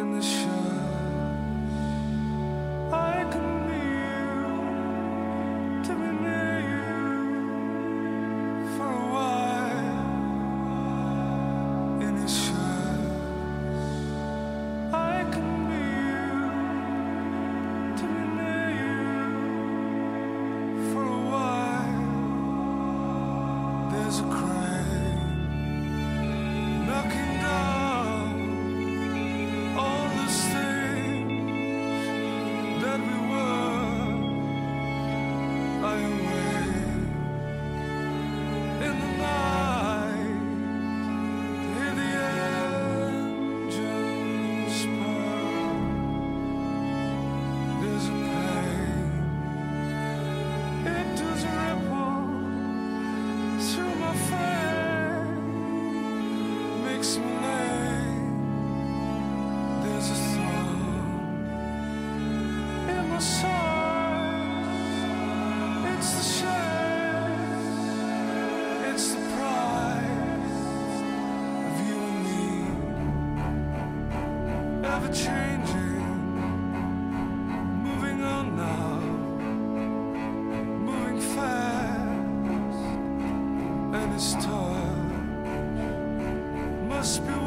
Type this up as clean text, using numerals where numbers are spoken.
in the shadows. I can be you, to be near you for a while. In the shadows, I can be you, to be near you for a while. There's a crane knocking down all those things that we were. I awake in the night, hear the engines purr. There's a pain, it does ripple through my frame, makes me lame. There's a thorn in my side. It's the shame, it's the price of you and me. Ever changing, moving on now, moving fast, and it's touch must be